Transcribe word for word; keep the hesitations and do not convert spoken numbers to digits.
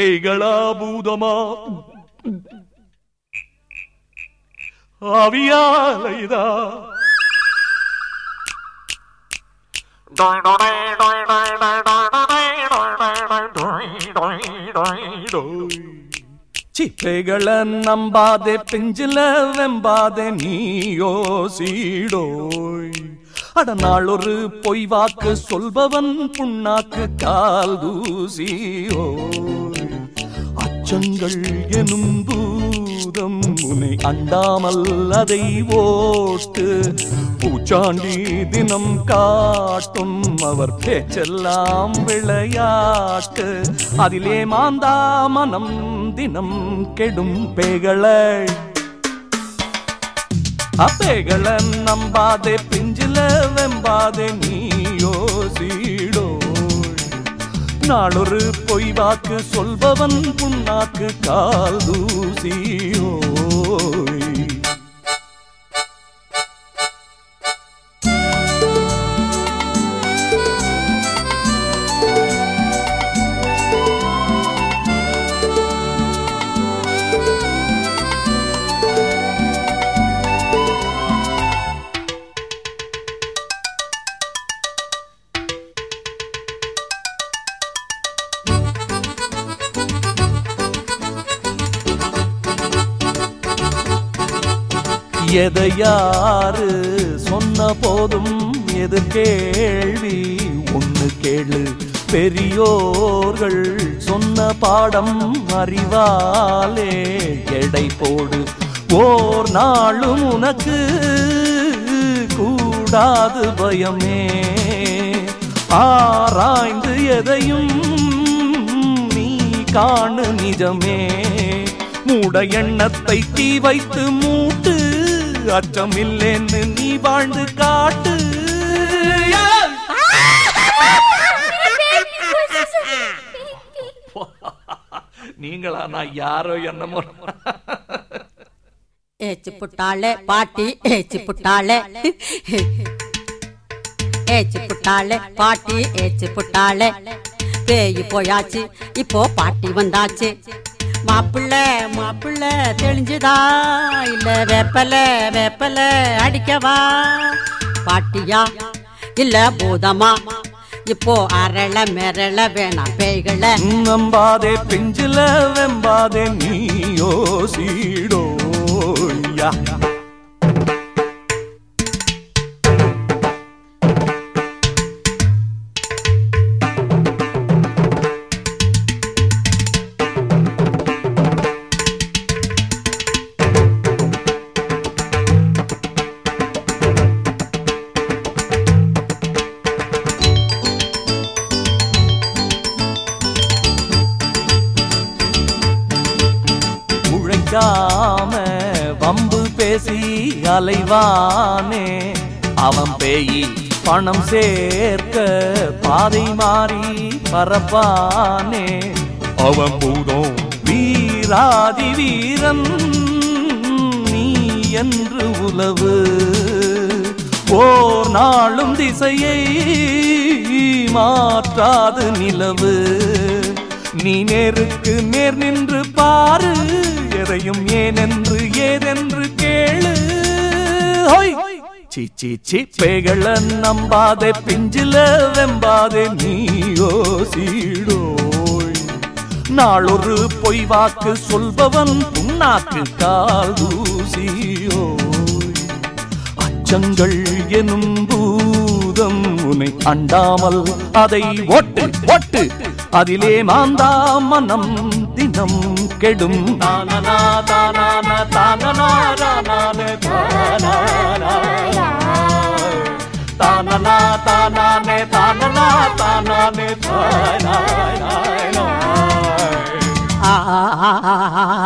பேய்களா பூதமா ஆவியாலைதா சிப்பைகள நம்பாதே பிஞ்சில வெம்பாதே நீயோ சீடோய் அட நாளொரு பொய் வாக்கு சொல்பவன் புண்ணாக்கு கால் தூசியோ அச்சங்கள் எனும் பூதம் உன்னை அண்டாமல் அதை ஓட்டு பூச்சாண்டி தினம் காட்டும் அவர் பேச்செல்லாம் விளையாட்டு அதிலே மாந்தா மனம் தினம் கெடும் பேய்களை அப்பேகளை நம்பாதே பிஞ்சில வெம்பாதே நீயோ சீடோ நாளொரு பொய் வாக்கு சொல்பவன் புண்ணாக்கு கால் தூசியோ எதை யாரு சொன்ன போதும் எது கேள்வி ஒண்ணு கேளு பெரியோர்கள் சொன்ன பாடம் அறிவாலே எடை போடு ஓர் நாளும் உனக்கு கூடாது பயமே ஆராய்ந்து எதையும் நீ காணு நிஜமே மூட எண்ணத்தை தீ வைத்து மூட்டு அச்சம் இல்லேன்னு நீ வாழ்ந்து காட்டு நீங்களா நான் யாரோ என்னமோ ஏச்சு புட்டாளே பாட்டி ஏச்சு புட்டாளே ஏச்சு புட்டாளே பாட்டி ஏச்சு புட்டாளே பேய் போயாச்சு இப்போ பாட்டி வந்தாச்சு மாப்பிள்ள மாப்பிள்ள தெளிஞ்சுதா இல்ல வேப்பல வேப்பல அடிக்கவா பாட்டியா இல்ல பூதமா இப்போ அரள மெரள வேணாம் பேய்களை நம்பாதே பிஞ்சில வெம்பாதே நீயோ சீடோயா வம்பு பேசி அலைவானே அவன் பேயி பணம் சேர்க்க பாதை மாறி பரப்பானே அவன் பூதம் வீராதி வீரன் நீ என்று உலவு ஓர் நாளும் திசையை மாற்றாது நிலவு நீ நேருக்கு நேர் நின்று பாரு எதையும் ஏனென்று ஏதென்று கேளு சி சி சி பேய்களை நம்பாதே பிஞ்சில வெம்பாதே நீயோ சீடோய் நாளொரு பொய் வாக்கு சொல்பவன் புண்ணாக்கு கால் தூசியோய் அச்சங்கள் எனும் பூதம் உன்னை அண்டாமல் அதை ஒட்டு ஒட்டு அதிலே மாந்தா மனம் தினம் கெடும் தானனா தானனா தானனா தானனா தானனா தானே தானனா தானே தானே ஆ